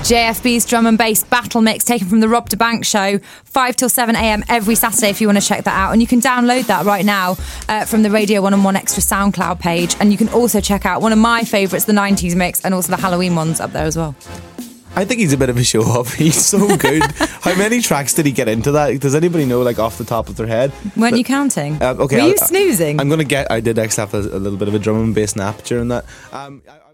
JFB's drum and bass battle mix taken from the Rob da Bank show, 5 till 7 a.m. every Saturday if you want to check that out. And you can download that right now from the Radio 101 Extra SoundCloud page. And you can also check out one of my favourites, the 90s mix, and also the Halloween ones up there as well. I think he's a bit of a show-off. He's so good. How many tracks did he get into that? Does anybody know, like, off the top of their head? Weren't you counting? Okay, Were you snoozing? I did actually have a little bit of a drum and bass nap during that.